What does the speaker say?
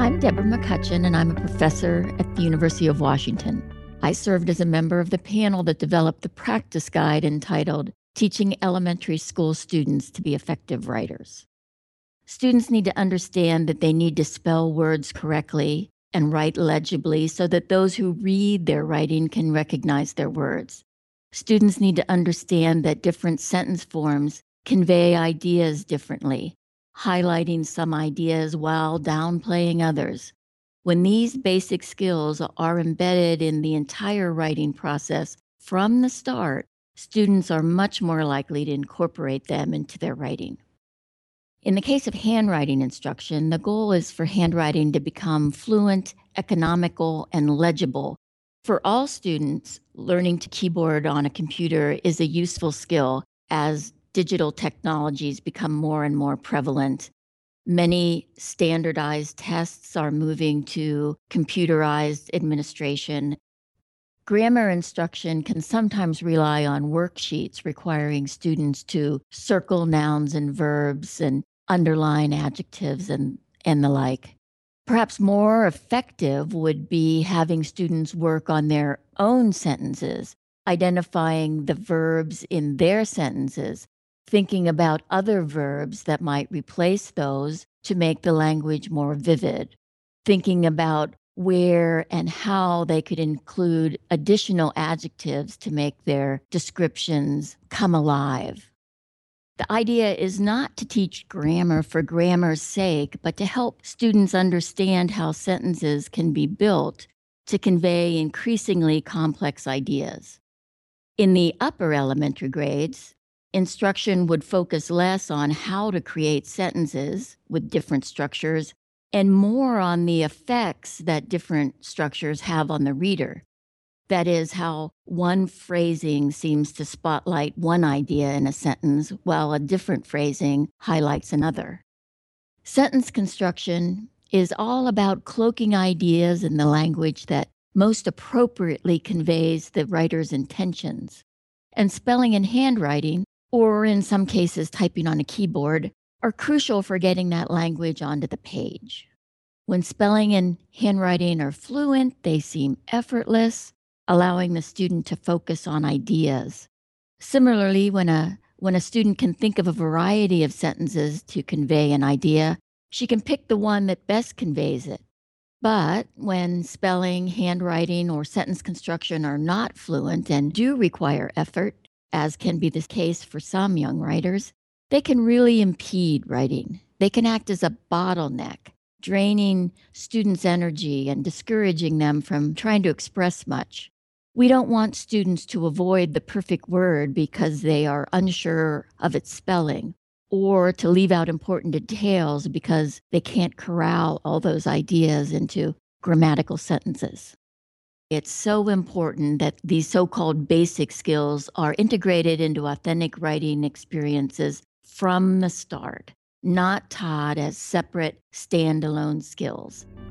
I'm Deborah McCutcheon, and I'm a professor at the University of Washington. I served as a member of the panel that developed the practice guide entitled Teaching Elementary School Students to Be Effective Writers. Students need to understand that they need to spell words correctly and write legibly so that those who read their writing can recognize their words. Students need to understand that different sentence forms convey ideas differently, highlighting some ideas while downplaying others. When these basic skills are embedded in the entire writing process from the start, students are much more likely to incorporate them into their writing. In the case of handwriting instruction, the goal is for handwriting to become fluent, economical, and legible. For all students, learning to keyboard on a computer is a useful skill as digital technologies become more and more prevalent. Many standardized tests are moving to computerized administration. Grammar instruction can sometimes rely on worksheets requiring students to circle nouns and verbs and underline adjectives and the like. Perhaps more effective would be having students work on their own sentences, identifying the verbs in their sentences, thinking about other verbs that might replace those to make the language more vivid, thinking about where and how they could include additional adjectives to make their descriptions come alive. The idea is not to teach grammar for grammar's sake, but to help students understand how sentences can be built to convey increasingly complex ideas. In the upper elementary grades, instruction would focus less on how to create sentences with different structures and more on the effects that different structures have on the reader. That is, how one phrasing seems to spotlight one idea in a sentence, while a different phrasing highlights another. Sentence construction is all about cloaking ideas in the language that most appropriately conveys the writer's intentions. And spelling and handwriting, or in some cases typing on a keyboard, are crucial for getting that language onto the page. When spelling and handwriting are fluent, they seem effortless, allowing the student to focus on ideas. Similarly, when a student can think of a variety of sentences to convey an idea, she can pick the one that best conveys it. But when spelling, handwriting, or sentence construction are not fluent and do require effort, as can be the case for some young writers, they can really impede writing. They can act as a bottleneck, draining students' energy and discouraging them from trying to express much. We don't want students to avoid the perfect word because they are unsure of its spelling, or to leave out important details because they can't corral all those ideas into grammatical sentences. It's so important that these so-called basic skills are integrated into authentic writing experiences from the start, not taught as separate, standalone skills.